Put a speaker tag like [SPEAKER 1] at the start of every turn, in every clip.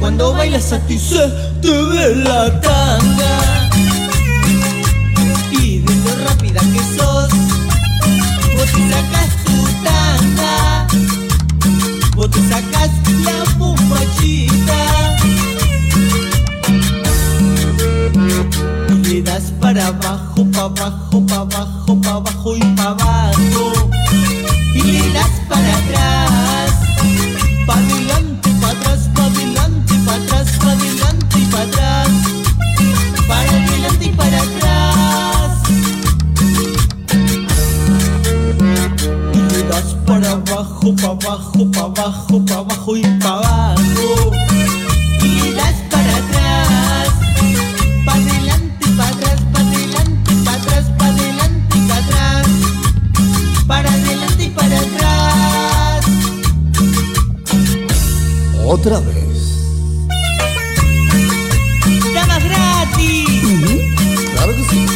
[SPEAKER 1] cuando bailas a ti se te ve la tanga. Y de lo rápida que sos, vos te sacas tu tanga, vos te sacas la bombachita y le das para abajo, pa' abajo, pa' abajo, pa' abajo y pa' abajo. Y le das para atrás, pa' adelante, pa' atrás, pa' adelante, pa' atrás, pa' adelante y pa' atrás, para adelante y para atrás. Y le das para abajo, pa' abajo, pa' abajo, pa' abajo y pa' abajo. Y le das para atrás, pa' adelante, pa' atrás, pa' adelante, pa' atrás, pa' adelante y pa' atrás, para adelante y para atrás.
[SPEAKER 2] Otra vez.
[SPEAKER 1] ¡Damas gratis!
[SPEAKER 2] Claro que sí.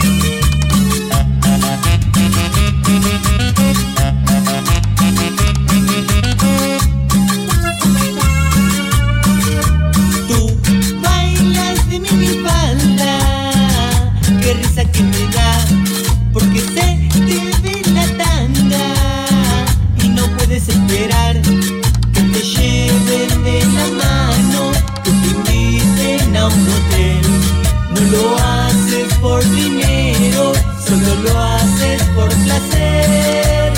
[SPEAKER 1] Tú bailas de minifalda, qué risa que me da, porque se te ve la tanga y no puedes esperar que te lleven de la mano, que te inviten a un hotel. No lo haces por dinero, solo lo haces por placer.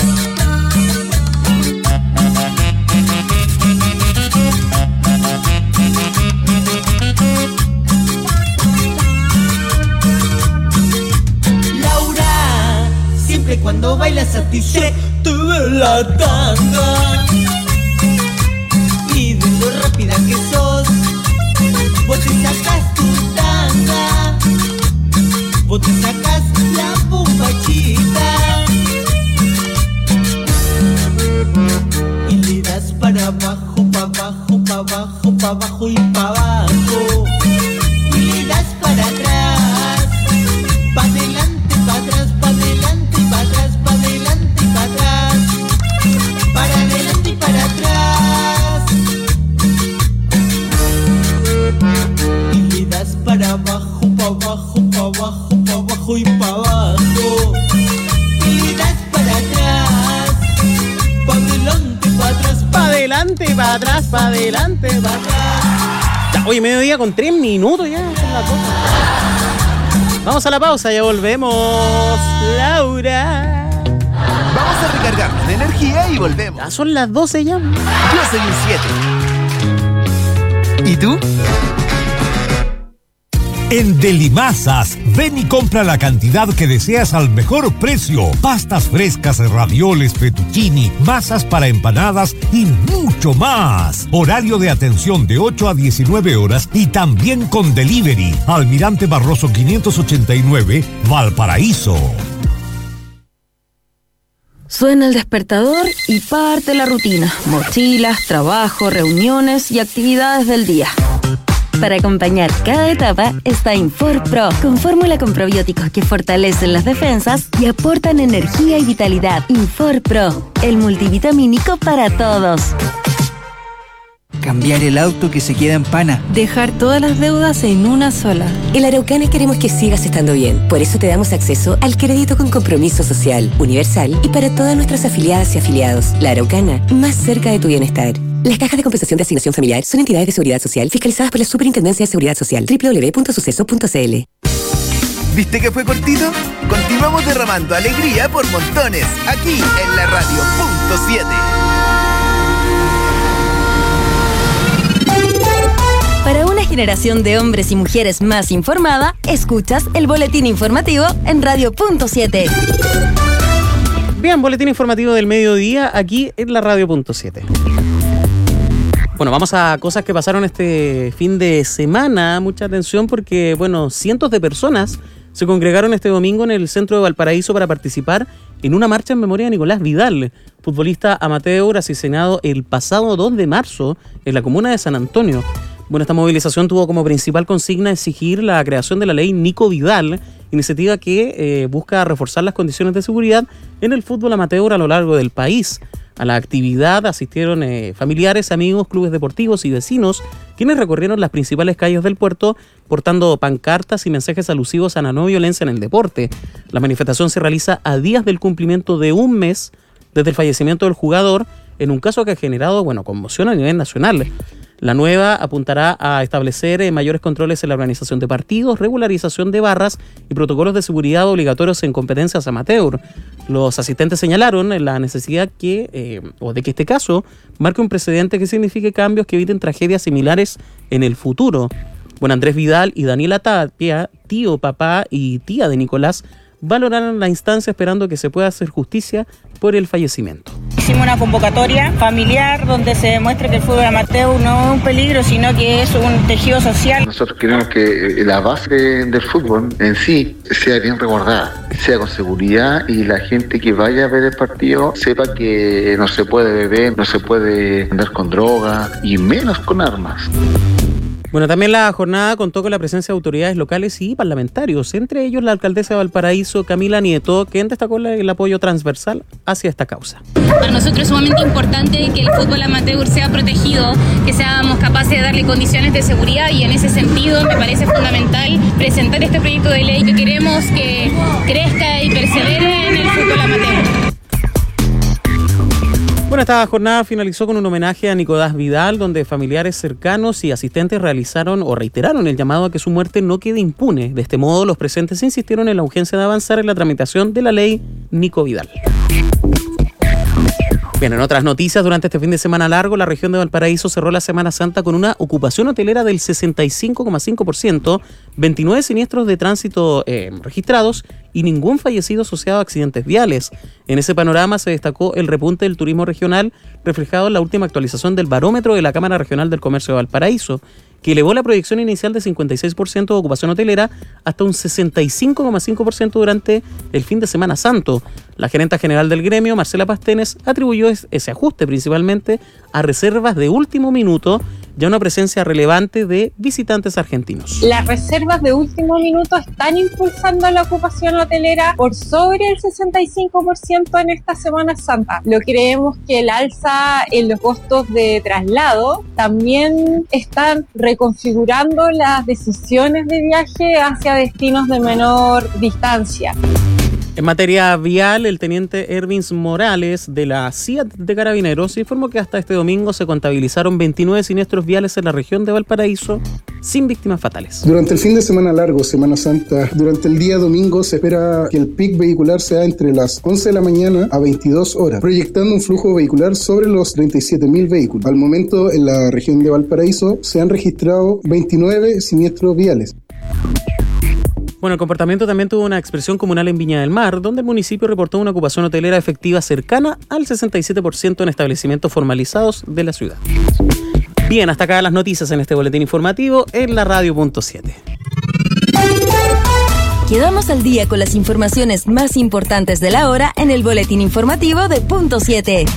[SPEAKER 1] Laura, siempre cuando bailas a ti se te ve la tanga. Y de lo rápida que sos, vos te sacas tu tanga, vos te sacas la bombachita y le das para abajo, pa' abajo, pa' abajo, pa' abajo y pa' abajo. Y le das para atrás, pa' adelante, pa' atrás, pa' adelante y pa' atrás, pa' adelante y pa' atrás, para adelante y para atrás. Y le das para abajo, pa' abajo, pa' abajo, pa' abajo y pa' abajo. Y le das para atrás, pa' adelante, pa' atrás,
[SPEAKER 3] Pa' adelante, pa' atrás, pa' adelante, pa' atrás. Ya, oye, mediodía con 3 minutos ya. Esa es la cosa. Vamos a la pausa, ya volvemos. Laura.
[SPEAKER 4] Vamos a recargarnos de energía y volvemos.
[SPEAKER 3] Ya son las 12 ya.
[SPEAKER 4] Yo soy un 7. ¿Y tú?
[SPEAKER 5] En Delimasas, ven y compra la cantidad que deseas al mejor precio. Pastas frescas, ravioles, fettuccini, masas para empanadas y mucho más. Horario de atención de 8 a 19 horas y también con delivery. Almirante Barroso 589, Valparaíso.
[SPEAKER 6] Suena el despertador y parte la rutina. Mochilas, trabajo, reuniones y actividades del día. Para acompañar cada etapa está Infor Pro, con fórmula con probióticos que fortalecen las defensas y aportan energía y vitalidad. Infor Pro, el multivitamínico para todos.
[SPEAKER 7] Cambiar el auto que se queda en pana.
[SPEAKER 8] Dejar todas las deudas en una sola.
[SPEAKER 9] En la Araucana queremos que sigas estando bien. Por eso te damos acceso al crédito con compromiso social, universal y para todas nuestras afiliadas y afiliados. La Araucana, más cerca de tu bienestar. Las cajas de compensación de asignación familiar son entidades de seguridad social fiscalizadas por la Superintendencia de Seguridad Social. www.suceso.cl.
[SPEAKER 4] ¿Viste que fue cortito? Continuamos derramando alegría por montones, aquí en la radio .7.
[SPEAKER 6] Para una generación de hombres y mujeres más informada, escuchas el boletín informativo en Radio.7.
[SPEAKER 3] Bien, boletín informativo del mediodía aquí en la Radio.7. Bueno, vamos a cosas que pasaron este fin de semana. Mucha atención porque, bueno, cientos de personas se congregaron este domingo en el centro de Valparaíso para participar en una marcha en memoria de Nicolás Vidal, futbolista amateur asesinado el pasado 2 de marzo en la comuna de San Antonio. Bueno, esta movilización tuvo como principal consigna exigir la creación de la ley Nico Vidal, iniciativa que busca reforzar las condiciones de seguridad en el fútbol amateur a lo largo del país. A la actividad asistieron familiares, amigos, clubes deportivos y vecinos, quienes recorrieron las principales calles del puerto portando pancartas y mensajes alusivos a la no violencia en el deporte. La manifestación se realiza a días del cumplimiento de un mes desde el fallecimiento del jugador, en un caso que ha generado, conmoción a nivel nacional. La nueva apuntará a establecer mayores controles en la organización de partidos, regularización de barras y protocolos de seguridad obligatorios en competencias amateur. Los asistentes señalaron la necesidad de que este caso marque un precedente que signifique cambios que eviten tragedias similares en el futuro. Andrés Vidal y Daniela Tapia, tío, papá y tía de Nicolás, valoraron la instancia esperando que se pueda hacer justicia por el fallecimiento.
[SPEAKER 10] Hicimos una convocatoria familiar donde se demuestra que el fútbol amateur no es un peligro, sino que es un tejido social.
[SPEAKER 11] Nosotros queremos que la base del fútbol en sí sea bien resguardada, sea con seguridad, y la gente que vaya a ver el partido sepa que no se puede beber, no se puede andar con droga y menos con armas.
[SPEAKER 3] También la jornada contó con la presencia de autoridades locales y parlamentarios, entre ellos la alcaldesa de Valparaíso, Camila Nieto, quien destacó el apoyo transversal hacia esta causa.
[SPEAKER 12] Para nosotros es sumamente importante que el fútbol amateur sea protegido, que seamos capaces de darle condiciones de seguridad, y en ese sentido me parece fundamental presentar este proyecto de ley que queremos que crezca y persevere en el fútbol amateur.
[SPEAKER 3] Esta jornada finalizó con un homenaje a Nicolás Vidal, donde familiares cercanos y asistentes reiteraron el llamado a que su muerte no quede impune. De este modo, los presentes insistieron en la urgencia de avanzar en la tramitación de la ley Nico Vidal. En otras noticias, durante este fin de semana largo, la región de Valparaíso cerró la Semana Santa con una ocupación hotelera del 65,5%, 29 siniestros de tránsito registrados y ningún fallecido asociado a accidentes viales. En ese panorama se destacó el repunte del turismo regional, reflejado en la última actualización del barómetro de la Cámara Regional del Comercio de Valparaíso, que elevó la proyección inicial de 56% de ocupación hotelera hasta un 65,5% durante el fin de Semana Santo. La gerenta general del gremio, Marcela Pastenes, atribuyó ese ajuste principalmente a reservas de último minuto y a una presencia relevante de visitantes argentinos.
[SPEAKER 13] Las reservas de último minuto están impulsando la ocupación hotelera por sobre el 65% en esta Semana Santa. Lo creemos que el alza en los costos de traslado también están reconfigurando las decisiones de viaje hacia destinos de menor distancia.
[SPEAKER 3] En materia vial, el teniente Ervins Morales de la CIAT de Carabineros informó que hasta este domingo se contabilizaron 29 siniestros viales en la región de Valparaíso sin víctimas fatales.
[SPEAKER 14] Durante el fin de semana largo, Semana Santa, durante el día domingo se espera que el pic vehicular sea entre las 11 de la mañana a 22 horas, proyectando un flujo vehicular sobre los 37.000 vehículos. Al momento, en la región de Valparaíso se han registrado 29 siniestros viales.
[SPEAKER 3] El comportamiento también tuvo una expresión comunal en Viña del Mar, donde el municipio reportó una ocupación hotelera efectiva cercana al 67% en establecimientos formalizados de la ciudad. Bien, hasta acá las noticias en este boletín informativo en la radio.7.
[SPEAKER 6] Quedamos al día con las informaciones más importantes de la hora en el boletín informativo de Punto 7.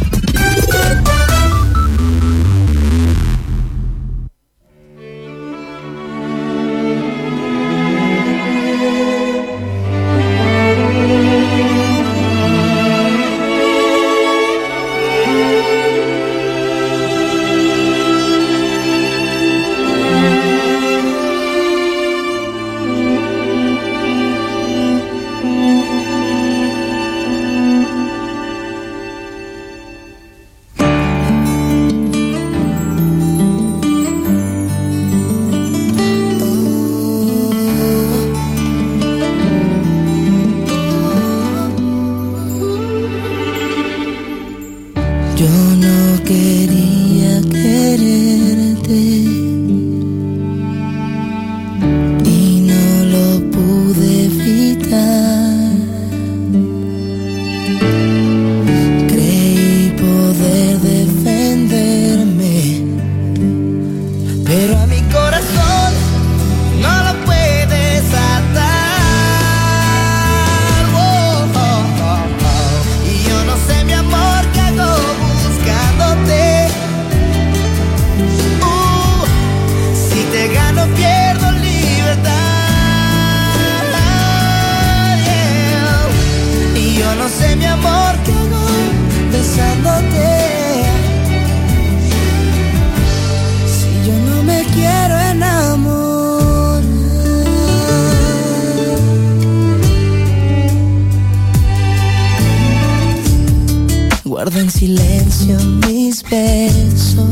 [SPEAKER 1] Guarda en silencio mis besos.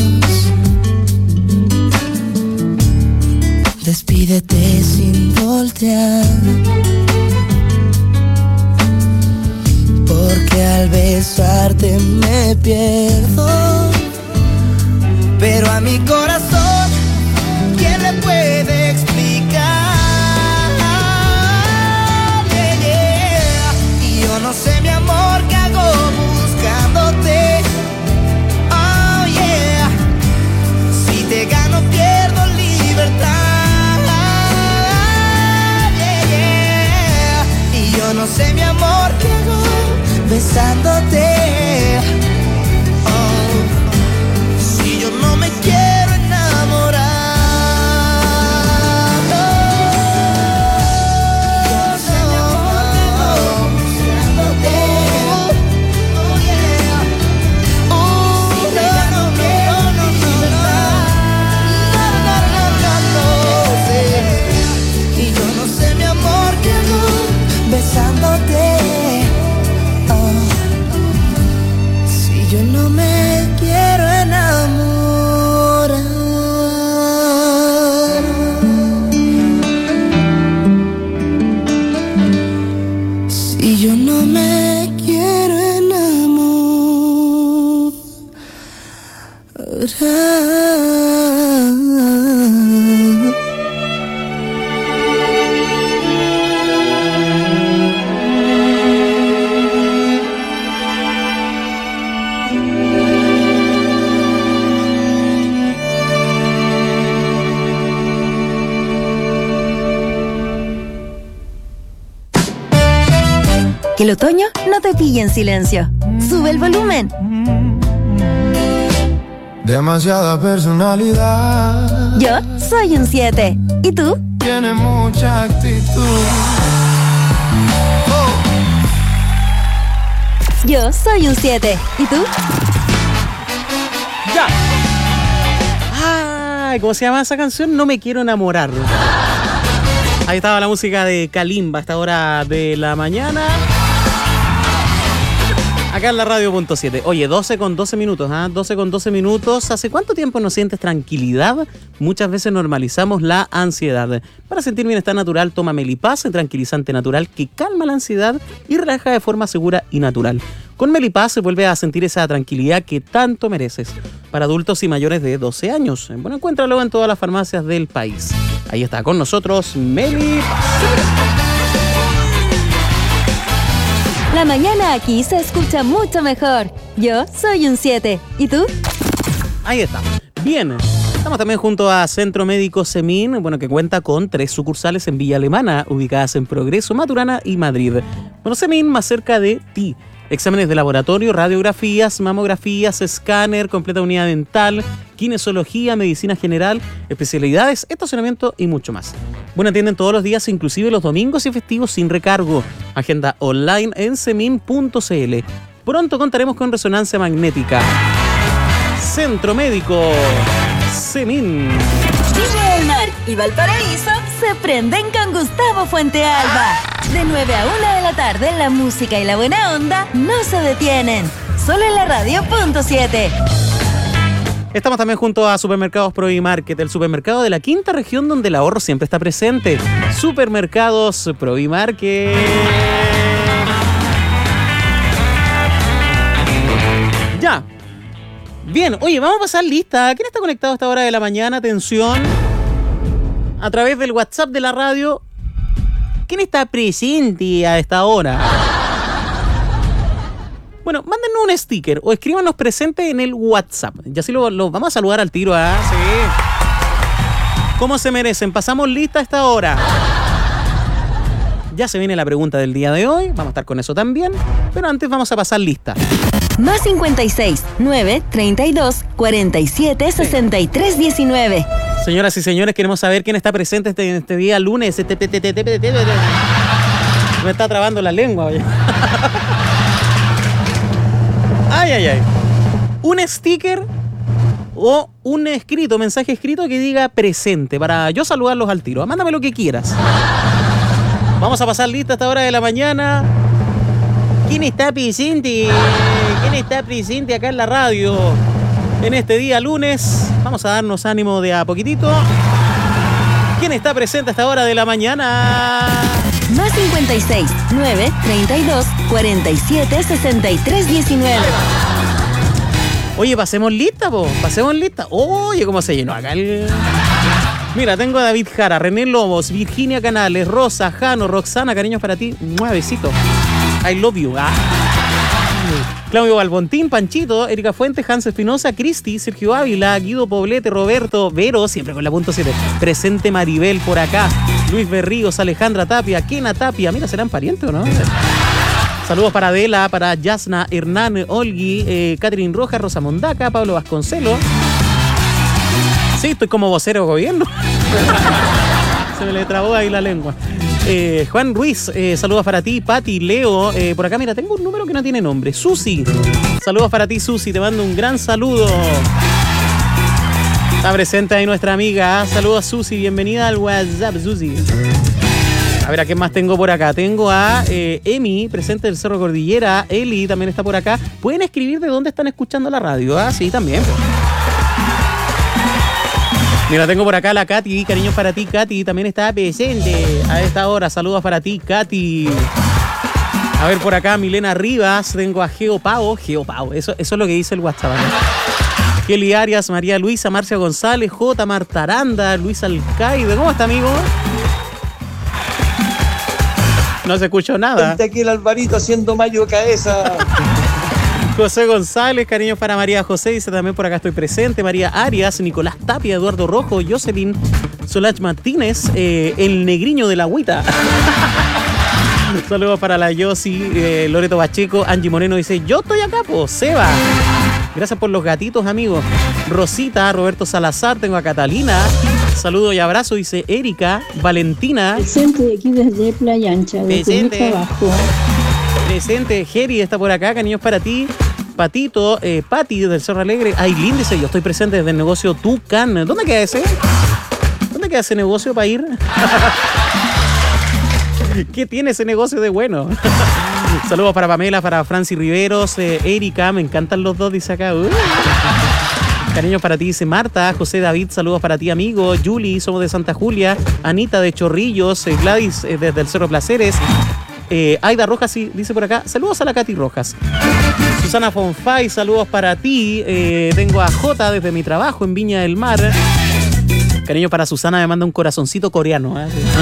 [SPEAKER 1] Despídete sin voltear, porque al besarte me pierdo. Pero a mi corazón, ¿quién le puede explicar? Yeah, yeah. Y yo no sé, mi amor, qué hago buscándote. Oh yeah. Si te gano pierdo libertad. Yeah, yeah. Y yo no sé, mi amor, qué hago besándote. Yo no me quiero enamorar. Yo sé, mi amor, que voy buscándote. Oh yeah. Si te gano pierdo libertad. No. Y yo no sé, mi amor, que hago besándote. Si yo no me quiero enamorar. Si yo no me quiero enamorar.
[SPEAKER 6] Que el otoño no te pille en silencio. Sube el volumen.
[SPEAKER 15] Demasiada personalidad.
[SPEAKER 6] Yo soy un 7. ¿Y tú?
[SPEAKER 15] Tiene mucha actitud.
[SPEAKER 6] Yo soy un 7. ¿Y tú?
[SPEAKER 3] ¡Ya! Ay, ¿cómo se llama esa canción? No me quiero enamorar. Ahí estaba la música de Kalimba a esta hora de la mañana. Acá en la radio.7. Oye, 12 con 12 minutos, ¿ah? 12 con 12 minutos. ¿Hace cuánto tiempo no sientes tranquilidad? Muchas veces normalizamos la ansiedad. Para sentir bienestar natural, toma Melipaz, el tranquilizante natural que calma la ansiedad y relaja de forma segura y natural. Con Melipaz se vuelve a sentir esa tranquilidad que tanto mereces. Para adultos y mayores de 12 años. Bueno, encuéntralo en todas las farmacias del país. Ahí está con nosotros Melipaz.
[SPEAKER 6] La mañana aquí se escucha mucho mejor. Yo soy un 7. ¿Y tú?
[SPEAKER 3] Ahí está. Bien. Estamos también junto a Centro Médico Semin, bueno, que cuenta con 3 sucursales en Villa Alemana, ubicadas en Progreso, Maturana y Madrid. Bueno, Semin más cerca de ti. Exámenes de laboratorio, radiografías, mamografías, escáner, completa unidad dental, kinesiología, medicina general, especialidades, estacionamiento y mucho más. Bueno, atienden todos los días, inclusive los domingos y festivos sin recargo. Agenda online en semin.cl. Pronto contaremos con resonancia magnética. Centro Médico Semin.
[SPEAKER 6] DJ Mar y Valparaíso se prenden con Gustavo Fuentealba. De 9 a 1 de la tarde, la música y la buena onda no se detienen. Solo en la radio.7.
[SPEAKER 3] Estamos también junto a Supermercados Provimarket, el supermercado de la quinta región donde el ahorro siempre está presente. Supermercados Provimarket. Ya. Bien, oye, vamos a pasar lista. ¿Quién está conectado a esta hora de la mañana? Atención. A través del WhatsApp de la radio. ¿Quién está presente a esta hora? Bueno, mándenos un sticker o escríbanos presente en el WhatsApp. Y así lo vamos a saludar al tiro, ¿ah? Sí. ¿Cómo se merecen? Pasamos lista a esta hora. Ya se viene la pregunta del día de hoy. Vamos a estar con eso también. Pero antes vamos a pasar lista.
[SPEAKER 6] Más 56 9 32 47 63 19.
[SPEAKER 3] Señoras y señores, queremos saber quién está presente este día lunes. Me está trabando la lengua. Oye. Ay, ay, ay. Un sticker o un escrito, mensaje escrito que diga presente para yo saludarlos al tiro. Mándame lo que quieras. Vamos a pasar lista a esta hora de la mañana. ¿Quién está presente? ¿Quién está presente acá en la radio en este día lunes? Vamos a darnos ánimo de a poquitito. ¿Quién está presente a esta hora de la mañana?
[SPEAKER 6] Más 56 9 32 47 63 19.
[SPEAKER 3] Oye, pasemos lista, po. Pasemos lista. Oye, cómo se llenó acá el... Mira, tengo a David Jara, René Lobos, Virginia Canales, Rosa, Jano, Roxana, cariños para ti. Besito. I love you. Claudio Balbontín, Panchito, Erika Fuentes, Hans Espinosa, Cristi, Sergio Ávila, Guido Poblete, Roberto, Vero, siempre con la .7. Presente Maribel por acá. Luis Berríos, Alejandra Tapia, Kena Tapia. Mira, ¿serán parientes o no? Saludos para Adela, para Yasna, Hernán, Olgui, Catherine Rojas, Rosa Mondaca, Pablo Vasconcelos. Sí, estoy como vocero de gobierno. Se me le trabó ahí la lengua. Juan Ruiz, saludos para ti. Pati, Leo, por acá, mira, tengo un número que no tiene nombre. Susi, saludos para ti, Susi, te mando un gran saludo. Está presente ahí nuestra amiga. Saludos, Susi, bienvenida al WhatsApp, Susi. A ver, ¿a qué más tengo por acá? Tengo a Emi, presente del Cerro Cordillera. Eli también está por acá. Pueden escribir de dónde están escuchando la radio, ¿ah? Sí, también. Mira, tengo por acá a la Katy. Cariños para ti, Katy. También está presente a esta hora. Saludos para ti, Katy. A ver, por acá, Milena Rivas. Tengo a Geo Pau. Eso es lo que dice el WhatsApp, ¿no? Kelly Arias, María Luisa, Marcia González, J. Marta Aranda, Luis Alcaide. ¿Cómo está, amigo? No se escuchó nada.
[SPEAKER 16] Está aquí el Alvarito haciendo mayo cabeza.
[SPEAKER 3] José González, cariños para María José, dice también por acá estoy presente. María Arias, Nicolás Tapia, Eduardo Rojo, Jocelyn, Solach Martínez, el negriño de la agüita. Saludos para la Yossi, Loreto Pacheco, Angie Moreno dice, yo estoy acá, po, Seba. Gracias por los gatitos, amigos. Rosita, Roberto Salazar, tengo a Catalina. Saludo y abrazo, dice Erika, Valentina.
[SPEAKER 17] Presente aquí desde Playa Ancha, desde mi trabajo.
[SPEAKER 3] Presente, Jerry está por acá, cariños para ti. Patito, Pati del Cerro Alegre. Ailín dice, yo estoy presente desde el negocio Tucán. ¿Dónde queda ese? ¿Dónde queda ese negocio para ir? ¿Qué tiene ese negocio de bueno? Saludos para Pamela, para Francis Riveros, Erika, me encantan los dos, dice acá. Cariños para ti, dice Marta. José David, saludos para ti, amigo. Julie, somos de Santa Julia. Anita de Chorrillos. Gladys, desde el Cerro Placeres. Aida Rojas, sí, dice por acá. Saludos a la Katy Rojas. Susana Fonfay, saludos para ti. Tengo a Jota desde mi trabajo en Viña del Mar. Cariño para Susana, me manda un corazoncito coreano.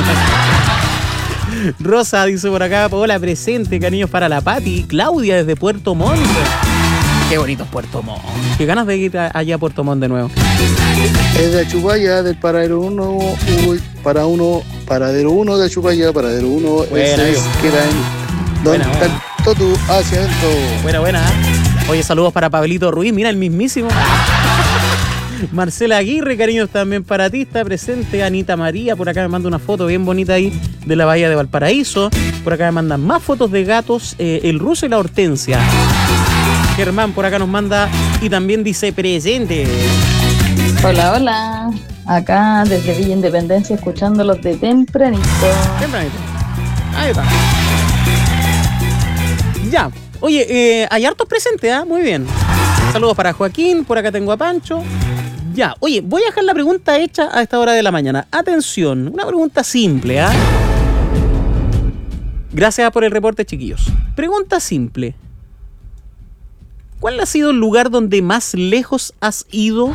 [SPEAKER 3] Rosa dice por acá, hola, presente. Cariños para la Pati. Claudia desde Puerto Montt. Qué bonito es Puerto Montt. Qué ganas de ir allá a Puerto Montt de nuevo.
[SPEAKER 18] Es de Achupaya, del paradero 1, paradero 1 de Achupaya, paradero 1, ese es que era en donde está el Totu hacia adentro.
[SPEAKER 3] Buena. Oye, saludos para Pablito Ruiz, mira el mismísimo. Marcela Aguirre, cariños también para ti, está presente. Anita María, por acá me manda una foto bien bonita ahí de la bahía de Valparaíso. Por acá me mandan más fotos de gatos, el ruso y la hortensia. Germán por acá nos manda y también dice presente.
[SPEAKER 19] Hola. Acá desde Villa Independencia escuchándolos de tempranito.
[SPEAKER 3] Ahí está. Ya. Oye, hay hartos presentes, ¿ah? Muy bien. Saludos para Joaquín, por acá tengo a Pancho. Ya, oye, voy a dejar la pregunta hecha a esta hora de la mañana. Atención, una pregunta simple, ¿ah? Gracias por el reporte, chiquillos. Pregunta simple. ¿Cuál ha sido el lugar donde más lejos has ido?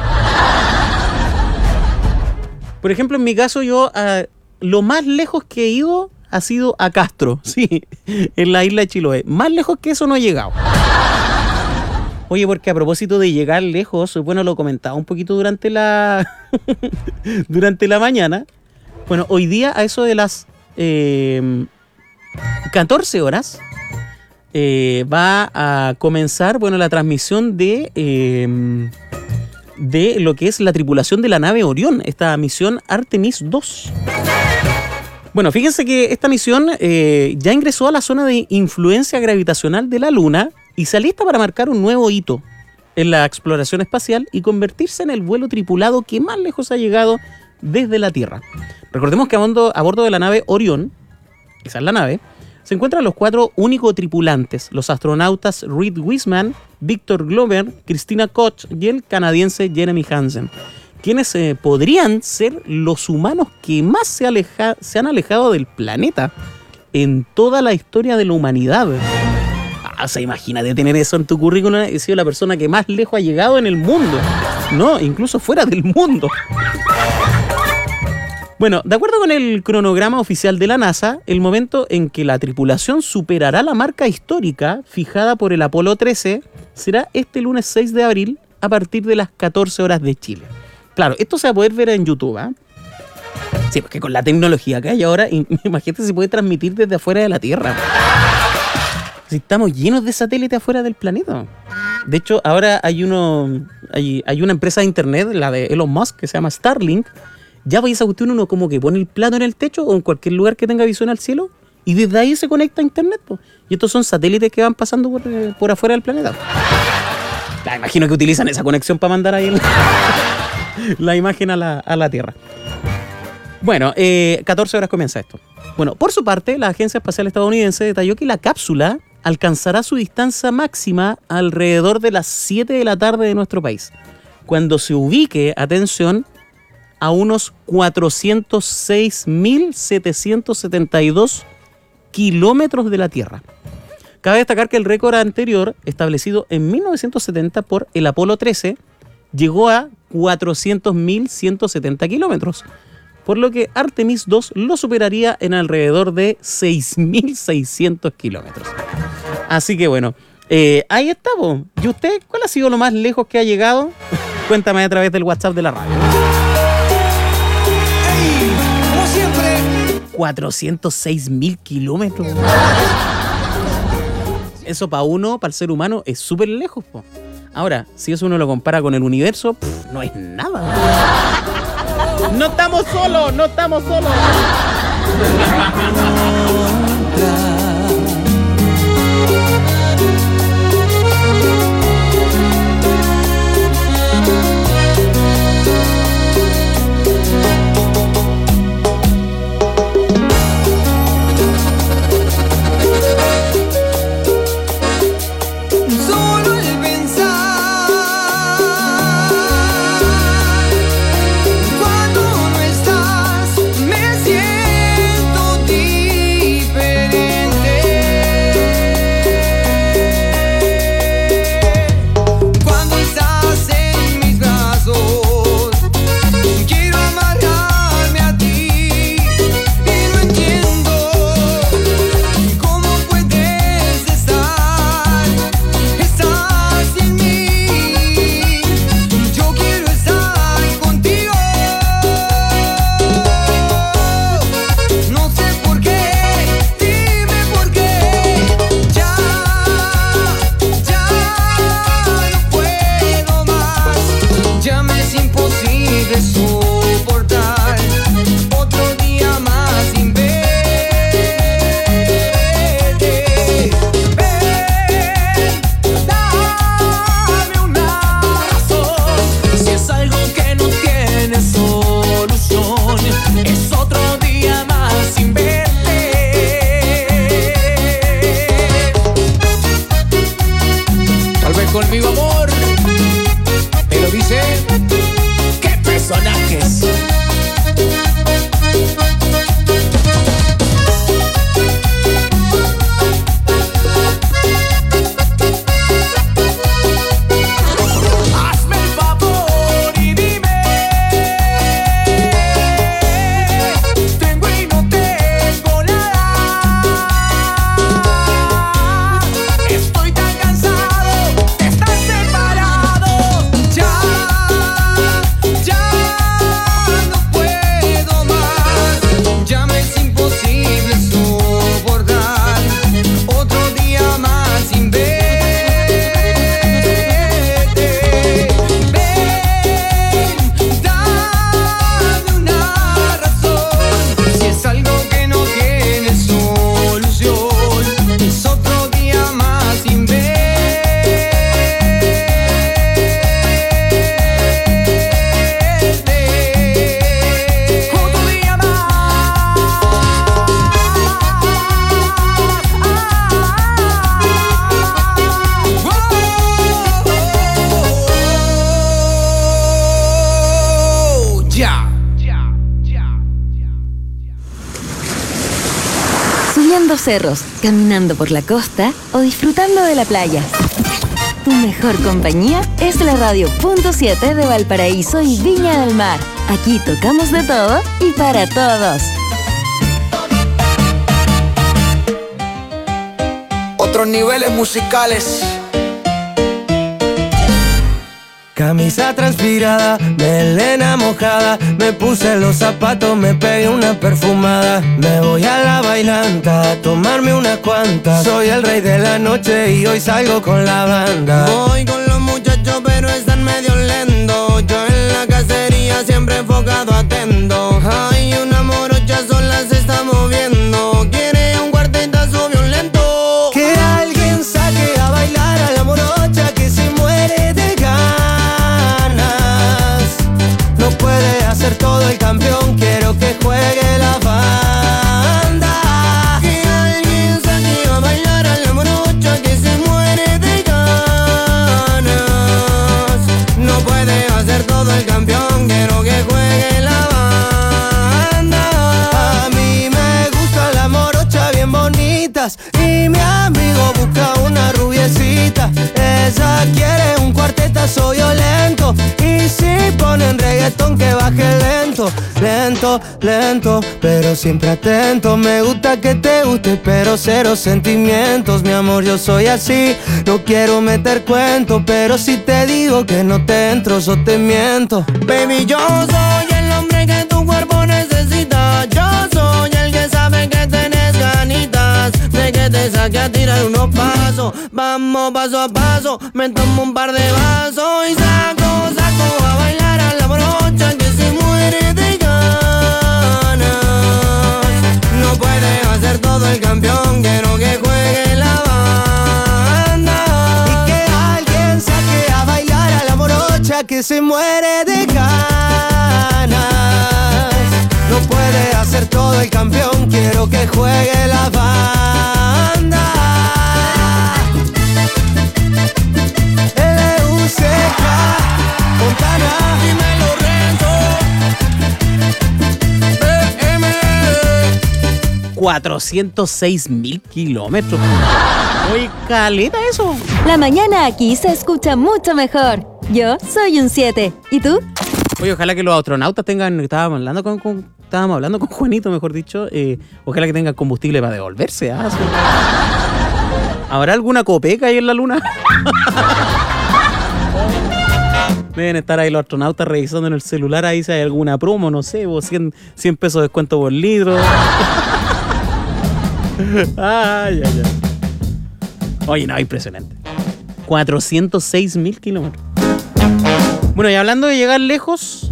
[SPEAKER 3] Por ejemplo, en mi caso, yo lo más lejos que he ido ha sido a Castro, sí, en la isla de Chiloé. Más lejos que eso no he llegado. Oye, porque a propósito de llegar lejos, bueno, lo comentaba un poquito durante la mañana. Bueno, hoy día a eso de las 14 horas va a comenzar, bueno, la transmisión de lo que es la tripulación de la nave Orión, esta misión Artemis 2. Bueno, fíjense que esta misión ya ingresó a la zona de influencia gravitacional de la Luna y se alista para marcar un nuevo hito en la exploración espacial y convertirse en el vuelo tripulado que más lejos ha llegado desde la Tierra. Recordemos que a bordo de la nave Orión, esa es la nave, se encuentran los 4 únicos tripulantes, los astronautas Reed Wiseman, Victor Glover, Christina Koch y el canadiense Jeremy Hansen, quienes podrían ser los humanos que más se han alejado del planeta en toda la historia de la humanidad. O sea, imagínate tener eso en tu currículum, he sido la persona que más lejos ha llegado en el mundo, no, incluso fuera del mundo. Bueno, de acuerdo con el cronograma oficial de la NASA, el momento en que la tripulación superará la marca histórica fijada por el Apolo 13 será este lunes 6 de abril a partir de las 14 horas de Chile. Claro, esto se va a poder ver en YouTube, ¿eh? Sí, porque con la tecnología que hay ahora, imagínate, se puede transmitir desde afuera de la Tierra. Si estamos llenos de satélites afuera del planeta. De hecho, ahora hay una empresa de internet, la de Elon Musk, que se llama Starlink. Ya vais a cuestión, uno como que pone el plato en el techo o en cualquier lugar que tenga visión al cielo y desde ahí se conecta a internet, po. Y estos son satélites que van pasando por afuera del planeta. Imagino que utilizan esa conexión para mandar ahí la imagen a la Tierra. Bueno, 14 horas comienza esto. Bueno, por su parte, la Agencia Espacial Estadounidense detalló que la cápsula alcanzará su distancia máxima alrededor de las 7 de la tarde de nuestro país, cuando se ubique, atención, a unos 406.772 kilómetros de la Tierra. Cabe destacar que el récord anterior, establecido en 1970 por el Apolo 13, llegó a 400.170 kilómetros, por lo que Artemis 2 lo superaría en alrededor de 6.600 kilómetros. Así que bueno, ahí está, po. ¿Y usted cuál ha sido lo más lejos que ha llegado? Cuéntame a través del WhatsApp de la radio.
[SPEAKER 1] ¡Ey! Como siempre.
[SPEAKER 3] 406.000 kilómetros. Eso para el ser humano, es súper lejos, po. Ahora, si eso uno lo compara con el universo, no es nada. No estamos solos, no estamos solos.
[SPEAKER 1] Conmigo, amor, me lo dice. ¡Qué personajes! Hazme el favor y dime, tengo y no tengo nada. Estoy tan cansado de estar separado. Ya
[SPEAKER 6] cerros, caminando por la costa o disfrutando de la playa. Tu mejor compañía es la Radio.7 de Valparaíso y Viña del Mar. Aquí tocamos de todo y para todos.
[SPEAKER 20] Otros niveles musicales.
[SPEAKER 21] Camisa transpirada, melena mojada, me puse los zapatos, me pegué una perfumada. Me voy a la bailanta a tomarme unas cuantas. Soy el rey de la noche y hoy salgo con la banda.
[SPEAKER 22] Voy con los muchachos pero están medio lentos. Yo en la cacería siempre enfocado atento. Hay una morocha sola se está moviendo. Quiere un cuartetazo violento.
[SPEAKER 21] Que alguien saque a bailar a la morocha que se muere de ganas. No puede hacer todo el campeón, quiero que juegue la banda.
[SPEAKER 22] Que alguien saque a bailar a la morocha que se muere de ganas. No puede hacer todo el campeón, quiero que juegue la banda.
[SPEAKER 21] A mí me gusta la morocha bien bonitas y mi amigo busca una rubiecita. Ella quiere un cuartetazo violento y si ponen reggaetón que baje lento, lento, lento, pero siempre atento. Me gusta que te guste pero cero sentimientos. Mi amor, yo soy así, no quiero meter cuento, pero si te digo que no te entro, yo te miento.
[SPEAKER 22] Baby, yo soy el hombre que tu cuerpo necesita. Yo soy el que sabe que tenés ganitas de que te saque a tirar unos pasos. Vamos paso a paso, me tomo un par de vasos y saco a bailar a la morocha que se muere de ganas. No puede hacer todo el campeón, quiero que juegue la banda.
[SPEAKER 21] Y que alguien saque a bailar a la morocha que se muere de ganas. No puede hacer todo el campeón, quiero que juegue la banda. LUCK, Fontana,
[SPEAKER 22] dímelo Renzo.
[SPEAKER 3] 406.000 kilómetros. Oye, caleta eso.
[SPEAKER 6] La mañana aquí se escucha mucho mejor. Yo soy un 7. ¿Y tú?
[SPEAKER 3] Oye, ojalá que los astronautas tengan... Estábamos hablando con Juanito, mejor dicho. Ojalá que tengan combustible para devolverse. Sí. ¿Habrá alguna copeca ahí en la luna? Deben estar ahí los astronautas revisando en el celular ahí si hay alguna promo, no sé, 100 pesos de descuento por litro. Ay. Oye, no, impresionante. 406.000 kilómetros. Bueno, y hablando de llegar lejos,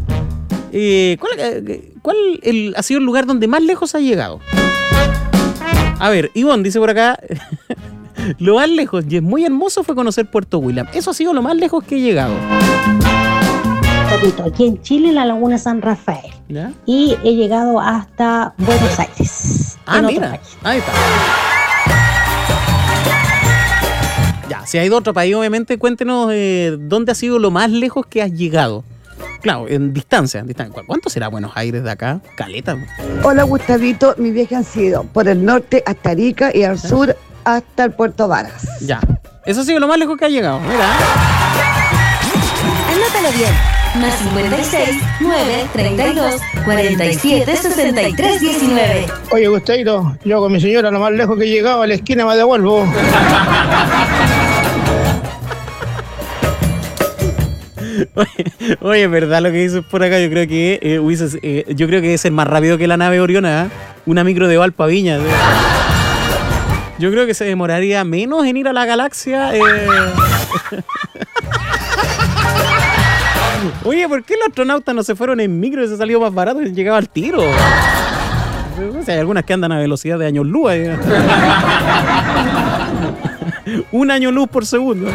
[SPEAKER 3] ¿cuál ha sido el lugar donde más lejos ha llegado? A ver, Ivonne dice por acá, lo más lejos, y es muy hermoso, fue conocer Puerto William. Eso ha sido lo más lejos que he llegado.
[SPEAKER 23] Aquí en Chile, la Laguna San Rafael.
[SPEAKER 3] ¿Ya?
[SPEAKER 23] Y he llegado hasta Buenos Aires.
[SPEAKER 3] Mira, ahí está. Ya, si hay de otro país, obviamente, cuéntenos dónde ha sido lo más lejos que has llegado. Claro, en distancia. ¿Cuánto será Buenos Aires de acá? Caleta.
[SPEAKER 24] Hola, Gustavito. Mis viajes han sido por el norte hasta Arica y al sur hasta el Puerto Varas.
[SPEAKER 3] Ya. Eso ha sido lo más lejos que ha llegado. Mira.
[SPEAKER 6] Anótalo bien. Más 56 9 32 47 63 19.
[SPEAKER 25] Oye, Gustavito, yo con mi señora lo más lejos que he llegado a la esquina me devuelvo.
[SPEAKER 3] Oye, ¿verdad lo que dices por acá? Yo creo que es el más rápido que la nave Oriona, ¿eh? Una micro de Valpo a Viña. Yo creo que se demoraría menos en ir a la galaxia. Oye, ¿por qué los astronautas no se fueron en micro y se salió más barato y llegaba al tiro? O sea, hay algunas que andan a velocidad de años luz. Un año luz por segundo.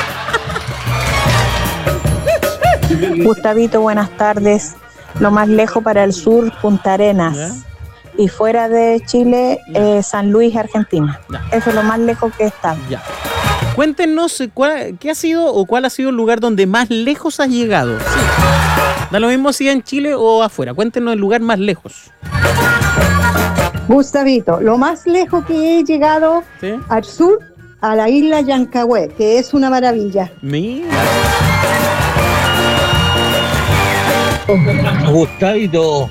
[SPEAKER 26] Gustavito, buenas tardes. Lo más lejos para el sur, Punta Arenas. ¿Ya? Y fuera de Chile, San Luis, Argentina. Ya. Eso es lo más lejos que he estado.
[SPEAKER 3] Ya. Cuéntenos qué ha sido o cuál ha sido el lugar donde más lejos has llegado. Sí. Da lo mismo si en Chile o afuera. Cuéntenos el lugar más lejos.
[SPEAKER 23] Gustavito, lo más lejos que he llegado al sur, a la isla Yancagüe, que es una maravilla.
[SPEAKER 3] Mira.
[SPEAKER 16] Gustavito,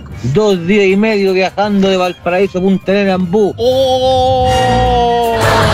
[SPEAKER 16] 2 días y medio viajando de Valparaíso a Punta Arenas en bus.
[SPEAKER 3] ¡Oh!